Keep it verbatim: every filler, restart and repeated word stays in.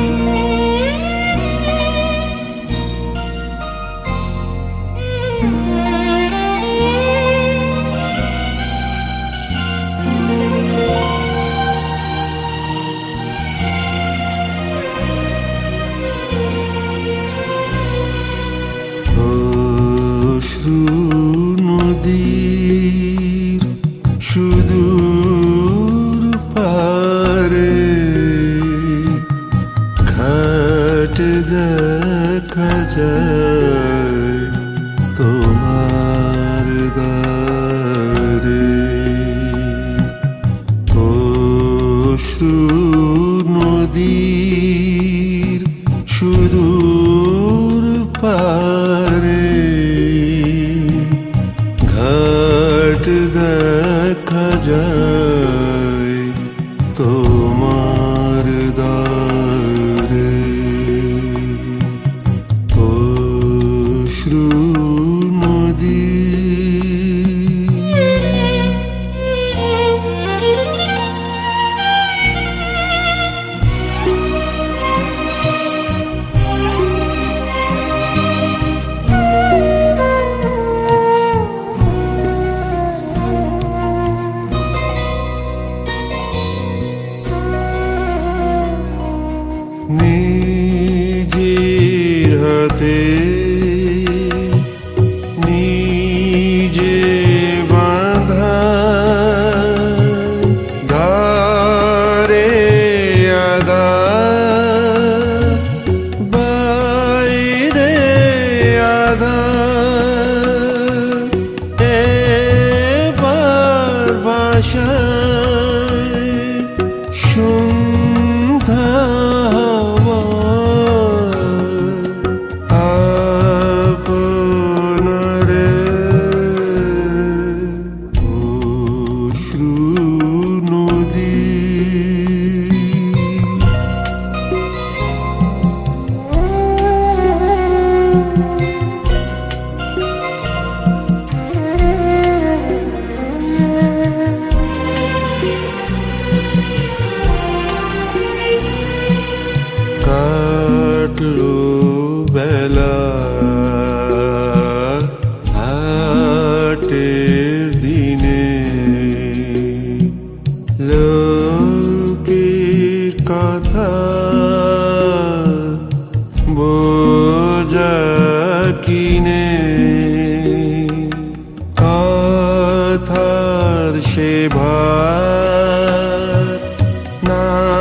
নদীর সুদূর পারে ঘাট দেখা যায় তোমার দ্বারে। অশ্রু নদীর সুদূর পারে ঘাট দেখা যায় তোমার দ্বারে। অশ্রু নদী নিজের হাতে নিজে বাঁধা ধারে আধা বাইরে আধা এবার ভাষায় সন্ধ্যা কাটলো বেলা হাটের দিনে লোকের কথা বোঝা কিনে কথার সে ভার না